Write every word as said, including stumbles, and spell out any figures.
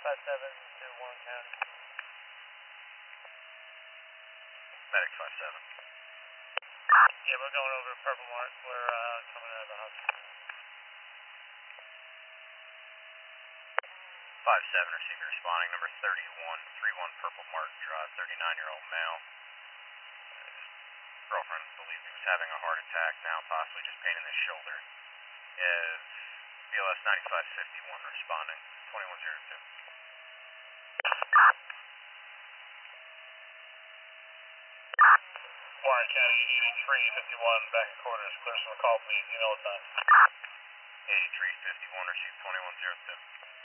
five seven to Warren County. Medic five seven. Yeah, we're going over to Purple Mark. We're uh, coming out of the hospital. five seven, receiver responding, number thirty-one, thirty-one Purple Mark Drive, thirty-nine-year-old male. His girlfriend believed he was having a heart attack, now possibly just pain in the shoulder. Is B L S ninety-five fifty-one responding, twenty-one oh two. Warren County, eighty-three fifty-one, back in quarters, clear from the call, please, you know what time. eighty-three fifty-one, receive twenty-one oh two.